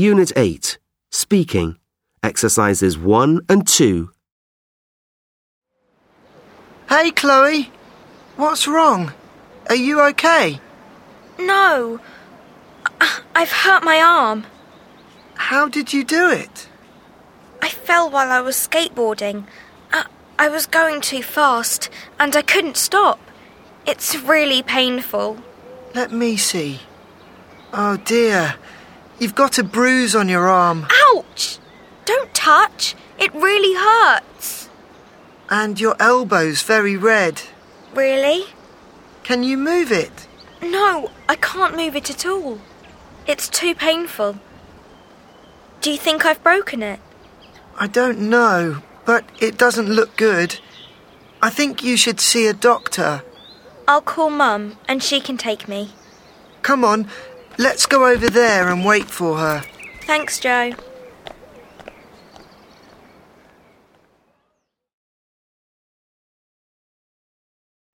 Unit 8. Speaking. Exercises 1 and 2. Hey, Chloe. What's wrong? Are you okay? No. I've hurt my arm. How did you do it? I fell while I was skateboarding. I was going too fast and I couldn't stop. It's really painful. Let me see. Oh dear. You've got a bruise on your arm. Ouch! Don't touch. It really hurts. And your elbow's very red. Really? Can you move it? No, I can't move it at all. It's too painful. Do you think I've broken it? I don't know, but it doesn't look good. I think you should see a doctor. I'll call Mum and she can take me. Come on, let's go over there and wait for her. Thanks, Joe.